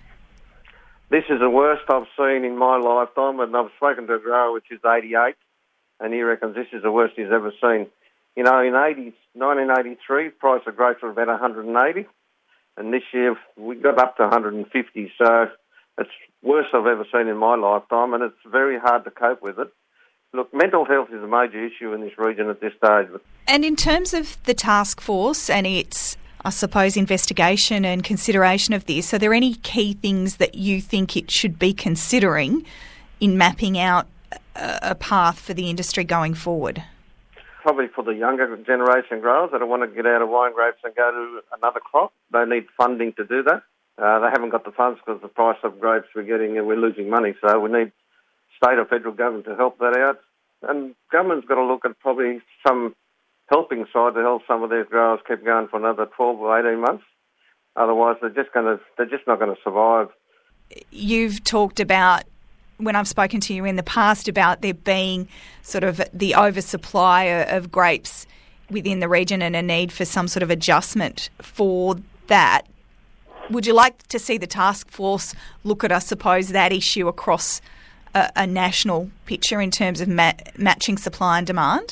This is the worst I've seen in my lifetime, and I've spoken to a grower which is eighty-eight, and he reckons this is the worst he's ever seen. You know, in nineteen eighty-three, price of grapes were about one hundred eighty, and this year we got up to one hundred fifty, so it's worst I've ever seen in my lifetime, and it's very hard to cope with it. Look, mental health is a major issue in this region at this stage. And in terms of the task force and its, I suppose, investigation and consideration of this, are there any key things that you think it should be considering in mapping out a, a path for the industry going forward? Probably for the younger generation growers that want to get out of wine grapes and go to another crop, they need funding to do that. Uh, they haven't got the funds because the price of grapes we're getting and we're losing money, so we need state or federal government to help that out. And government's got to look at probably some helping side to help some of these growers keep going for another twelve or eighteen months. Otherwise, they're just going to, they're just not going to survive. You've talked about, when I've spoken to you in the past, about there being sort of the oversupply of grapes within the region and a need for some sort of adjustment for that. Would you like to see the task force look at, I suppose, that issue across a, a national picture in terms of ma- matching supply and demand?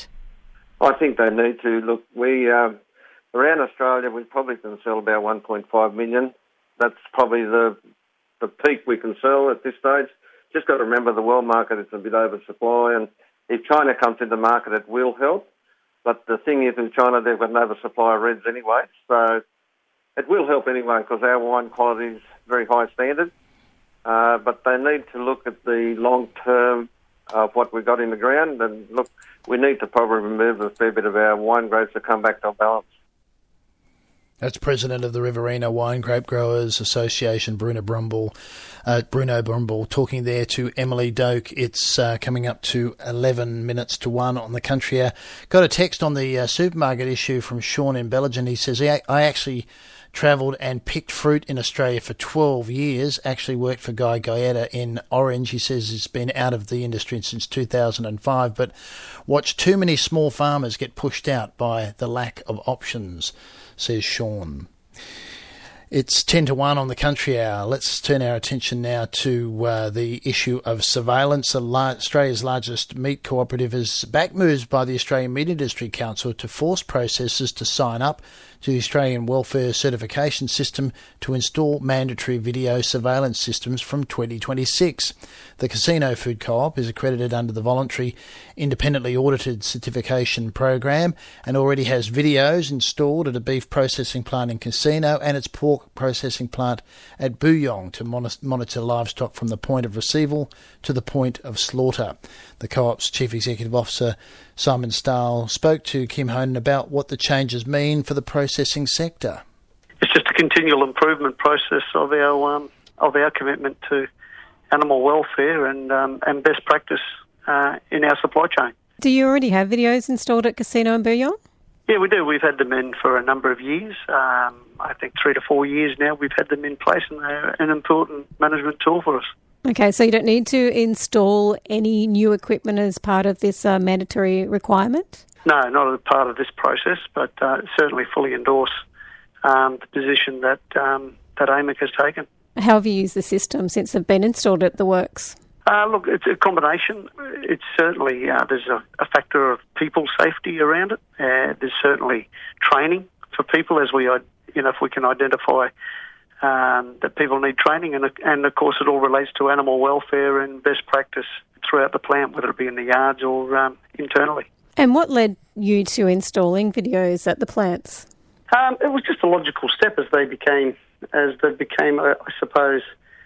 I think they need to. Look, we um, around Australia, we probably can sell about one point five million. That's probably the the peak we can sell at this stage. Just got to remember the world market is a bit oversupply, and if China comes into the market, it will help. But the thing is, in China, they've got an oversupply of reds anyway, so it will help anyway because our wine quality is very high standard. Uh, but they need to look at the long term of what we've got in the ground, and look, we need to probably remove a fair bit of our wine grapes to come back to balance. That's President of the Riverina Wine Grape Growers Association, Bruno Brumble, uh, Bruno Brumble, talking there to Emily Doak. It's uh, coming up to eleven minutes to one on the Country Hour. Got a text on the uh, supermarket issue from Sean in Belgium. He says, I actually travelled and picked fruit in Australia for twelve years, actually worked for Guy Gaeta in Orange. He says he's been out of the industry since two thousand five, but watched too many small farmers get pushed out by the lack of options, says Sean. It's ten to one on the Country Hour. Let's turn our attention now to uh, the issue of surveillance. Australia's largest meat cooperative is back moves by the Australian Meat Industry Council to force processors to sign up to the Australian Welfare Certification System to install mandatory video surveillance systems from twenty twenty-six. The Casino Food Co-op is accredited under the voluntary independently audited certification program and already has videos installed at a beef processing plant in Casino and its pork processing plant at Booyong to monitor livestock from the point of receival to the point of slaughter. The Co-op's Chief Executive Officer, Simon Stahl, spoke to Kim Honan about what the changes mean for the processing sector. It's just a continual improvement process of our um, of our commitment to animal welfare and um, and best practice uh, in our supply chain. Do you already have videos installed at Casino and Booyong? Yeah, we do. We've had them in for a number of years. Um, I think three to four years now we've had them in place, and they're an important management tool for us. Okay, so you don't need to install any new equipment as part of this uh, mandatory requirement? No, not as part of this process, but uh, certainly fully endorse um, the position that um, that A M C has taken. How have you used the system since they've been installed at the works? Uh, look, it's a combination. It's certainly, uh, there's a, a factor of people safety around it. Uh, there's certainly training for people as we, you know, if we can identify um, that people need training. And, and, of course, it all relates to animal welfare and best practice throughout the plant, whether it be in the yards or um, internally. And what led you to installing videos at the plants? Um, it was just a logical step as they became, as they became, uh, I suppose,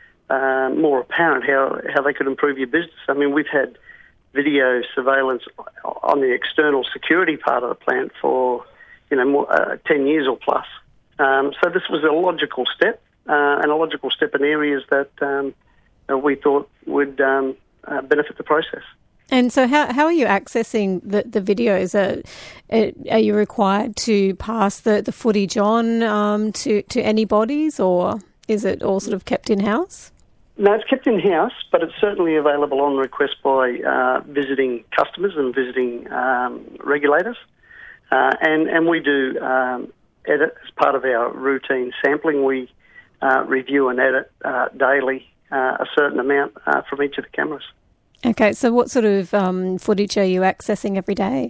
uh, more apparent how, how they could improve your business. I mean, we've had video surveillance on the external security part of the plant for, you know, more, uh, ten years or plus. Um, so this was a logical step, uh, and a logical step in areas that um, we thought would um, uh, benefit the process. And so how how are you accessing the, the videos? Are, are you required to pass the, the footage on um, to, to any bodies, or is it all sort of kept in-house? No, it's kept in-house, but it's certainly available on request by uh, visiting customers and visiting um, regulators. Uh, and, and we do um, edit as part of our routine sampling. We uh, review and edit uh, daily uh, a certain amount uh, from each of the cameras. Okay, so what sort of um, footage are you accessing every day?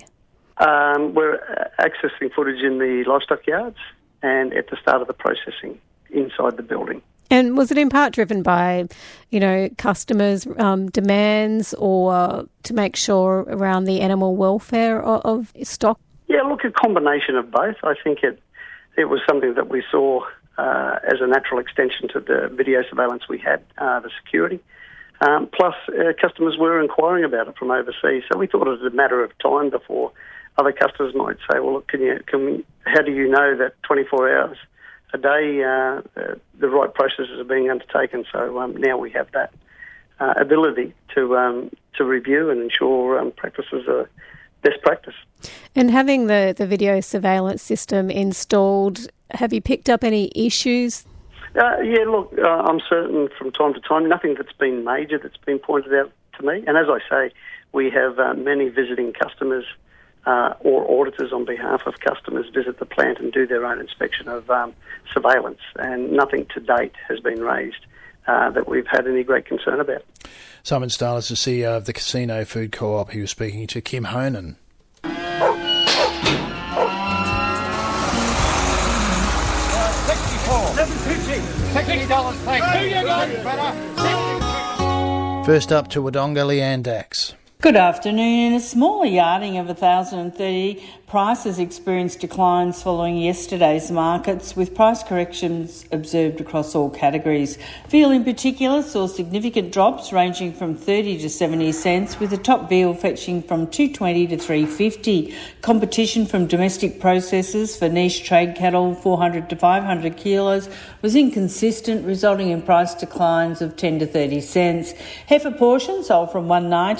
Um, we're accessing footage in the livestock yards and at the start of the processing inside the building. And was it in part driven by, you know, customers' um, demands or to make sure around the animal welfare of, of stock? Yeah, look, a combination of both. I think it it was something that we saw uh, as a natural extension to the video surveillance we had, uh, the security. Um, plus, uh, customers were inquiring about it from overseas, so we thought it was a matter of time before other customers might say, "Well, look, can you, can we, how do you know that twenty-four hours a day uh, uh, the right processes are being undertaken?" So um, now we have that uh, ability to um, to review and ensure um, practices are best practice. And having the, the video surveillance system installed, have you picked up any issues? Uh, yeah, look, uh, I'm certain from time to time, nothing that's been major that's been pointed out to me. And as I say, we have uh, many visiting customers uh, or auditors on behalf of customers visit the plant and do their own inspection of um, surveillance. And nothing to date has been raised uh, that we've had any great concern about. Simon Stahl is the C E O of the Casino Food Co-op. He was speaking to Kim Honan. First up to Wodonga, Leanne Dax. Good afternoon. In a smaller yarding of one thousand thirty, prices experienced declines following yesterday's markets, with price corrections observed across all categories. Veal in particular saw significant drops ranging from thirty to seventy cents, with the top veal fetching from two twenty to three fifty. Competition from domestic processors for niche trade cattle four hundred to five hundred kilos was inconsistent, resulting in price declines of ten to thirty cents. Heifer portions sold from one ninety to two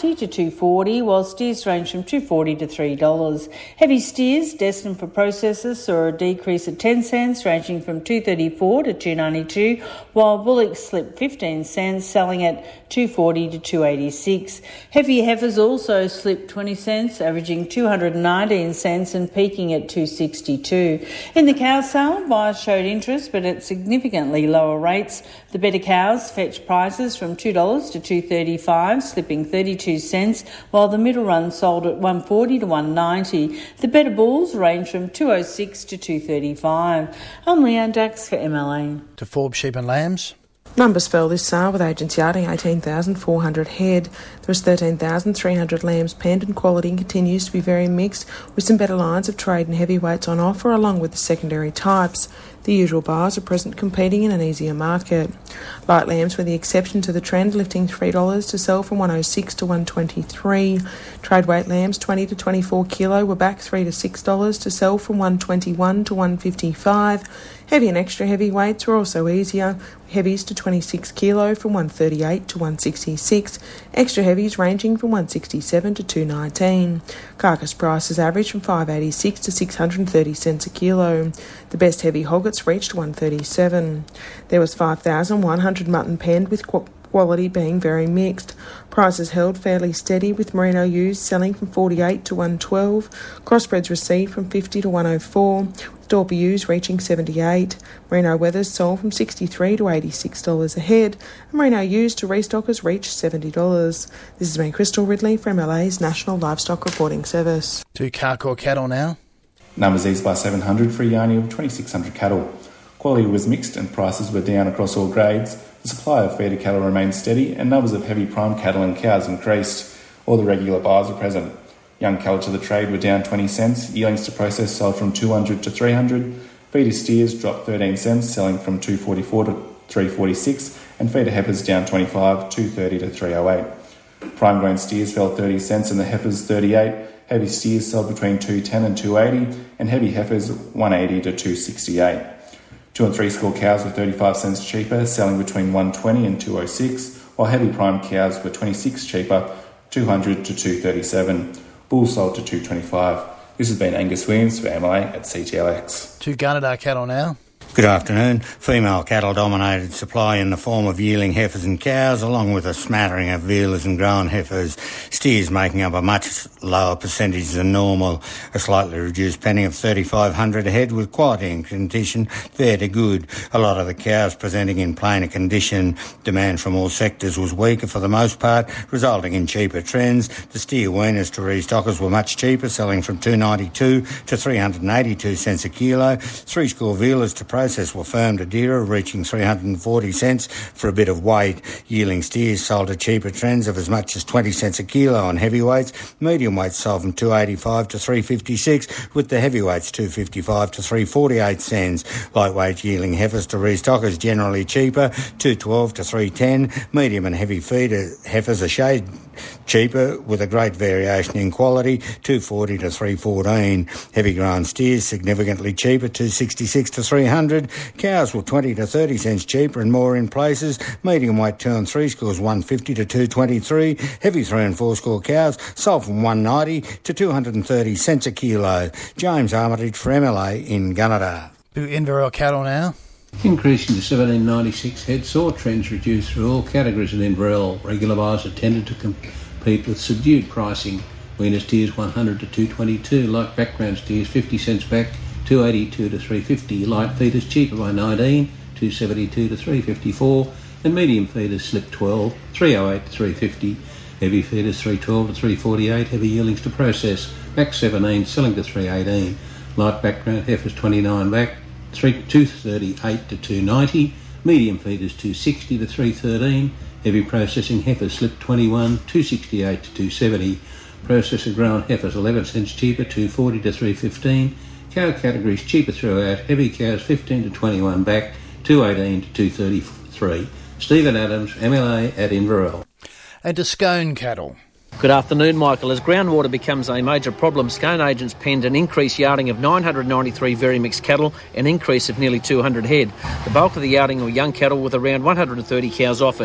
forty, while steers range from two forty to three dollars. Heavy steers destined for processors saw a decrease of ten cents, ranging from two thirty-four to two ninety-two, while bullocks slipped fifteen cents, selling at two forty to two eighty-six. Heavy heifers also slipped twenty cents, averaging two hundred nineteen cents and peaking at two sixty-two. In the cow sale, buyers showed interest, but at significantly lower rates. The better cows fetched prices from two dollars to two thirty-five, slipping thirty-two cents, while the middle run sold at one forty to one ninety. The better bulls range from two oh six to two thirty-five. I'm Leanne Dax for M L A. To Forbes Sheep and Lambs. Numbers fell this sale with agents yarding eighteen thousand four hundred head. There was thirteen thousand three hundred lambs penned, and quality continues to be very mixed, with some better lines of trade and heavyweights on offer along with the secondary types. The usual buyers are present competing in an easier market. Light lambs were the exception to the trend, lifting three dollars to sell from one oh six to one twenty-three. Trade weight lambs twenty to twenty-four kilo were back three to six dollars to sell from one twenty-one to one fifty-five. Heavy and extra heavy weights were also easier. Heavies to twenty-six kilo from one thirty-eight to one sixty-six. Extra heavies ranging from one sixty-seven to two nineteen. Carcass prices averaged from five eighty-six to six hundred thirty cents a kilo. The best heavy hoggets reached one thirty-seven. There was five thousand one hundred mutton penned, with qu- quality being very mixed. Prices held fairly steady, with merino ewes selling from forty-eight to one twelve. Crossbreds received from fifty to one oh four. Dorper ewes reaching seventy-eight. Merino wethers sold from sixty-three to eighty-six dollars a head. And merino ewes to restockers reached seventy dollars. This has been Crystal Ridley for M L A's National Livestock Reporting Service. To Carcoar Cattle now. Numbers eased by seven hundred for a yarning of twenty-six hundred cattle. Quality was mixed and prices were down across all grades. The supply of feeder cattle remained steady and numbers of heavy prime cattle and cows increased. All the regular buyers were present. Young cattle to the trade were down twenty cents. Yearlings to process sold from two hundred to three hundred. Feeder steers dropped thirteen cents, selling from two forty-four to three forty-six. And feeder heifers down twenty-five, two thirty to three oh eight. Prime grain steers fell thirty cents and the heifers thirty-eight. Heavy steers sold between two ten and two eighty. And heavy heifers one eighty to two sixty-eight. Two and three score cows were thirty-five cents cheaper, selling between one twenty and two oh six. While heavy prime cows were twenty-six cheaper, two hundred to two thirty-seven. Bulls sold to two twenty-five. This has been Angus Williams for M L A at C T L X. To Gunnedah Cattle now. Good afternoon. Female cattle dominated supply in the form of yearling heifers and cows, along with a smattering of vealers and grown heifers. Steers making up a much lower percentage than normal. A slightly reduced penny of thirty-five hundred a head, with quality and condition fair to good. A lot of the cows presenting in plainer condition. Demand from all sectors was weaker for the most part, resulting in cheaper trends. The steer weaners to restockers were much cheaper, selling from two ninety-two to three eighty-two cents a kilo. Three score vealers to process were firm to dearer, reaching three hundred forty cents for a bit of weight. Yearling steers sold at cheaper trends of as much as twenty cents a kilo on heavyweights. Medium weights sold from two eighty-five to three fifty-six, with the heavyweights two fifty-five to three forty-eight cents. Lightweight yearling heifers to restockers generally cheaper, two twelve to three ten. Medium and heavy feeder heifers a shade cheaper, with a great variation in quality, two forty to three fourteen. Heavy grown steers significantly cheaper, two sixty-six to three hundred. Cows were twenty to thirty cents cheaper and more in places. Medium weight two and three scores one fifty to two twenty-three. Heavy three and four score cows sold from one ninety to two thirty cents a kilo. James Armitage for M L A in Gunnedah. To Inverell Cattle now. Increasing to seventeen ninety-six head, saw trends reduce through all categories in Inverell. Regular buyers are tended to compete with subdued pricing. Weaner steers one hundred to two twenty-two, light background steers fifty cents back, two eighty-two to three fifty. Light feeders cheaper by nineteen, two seventy-two to three fifty-four, and medium feeders slipped twelve, three oh eight to three fifty. Heavy feeders three twelve to three forty-eight. Heavy yearlings to process back seventeen, selling to three eighteen. Light background heifers twenty-nine back, two thirty-eight to two ninety. Medium feeders two sixty to three thirteen. Heavy processing heifers slipped twenty-one, two sixty-eight to two seventy. Processor grown heifers eleven cents cheaper, two forty to three fifteen. Cow categories cheaper throughout. Heavy cows fifteen to twenty-one back, two eighteen to two thirty-three. Stephen Adams, M L A at Inverell. And to Scone Cattle. Good afternoon, Michael. As groundwater becomes a major problem, Scone agents penned an increased yarding of nine hundred ninety-three very mixed cattle, an increase of nearly two hundred head. The bulk of the yarding were young cattle, with around one hundred thirty cows offered.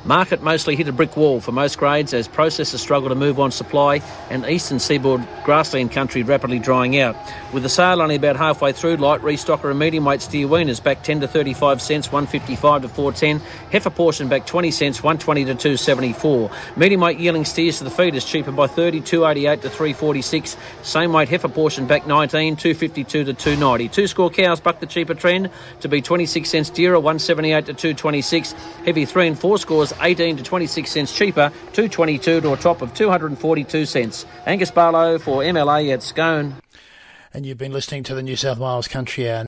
Market mostly hit a brick wall for most grades as processors struggle to move on supply and eastern seaboard grassland country rapidly drying out. With the sale only about halfway through, light restocker and medium weight steer weaners back ten to thirty-five cents, one fifty-five to four ten. Heifer portion back twenty cents, one twenty to two seventy-four. Medium weight yearling steers to the feeders cheaper by thirty, two eighty-eight to three forty-six. Same weight heifer portion back nineteen, two fifty-two to two ninety. Two score cows buck the cheaper trend to be twenty-six cents dearer, one seventy-eight to two twenty-six. Heavy three and four scores eighteen to twenty-six cents cheaper, two twenty-two to a top of two forty-two cents. Angus Barlow for M L A at Scone. And you've been listening to the New South Wales Country Hour.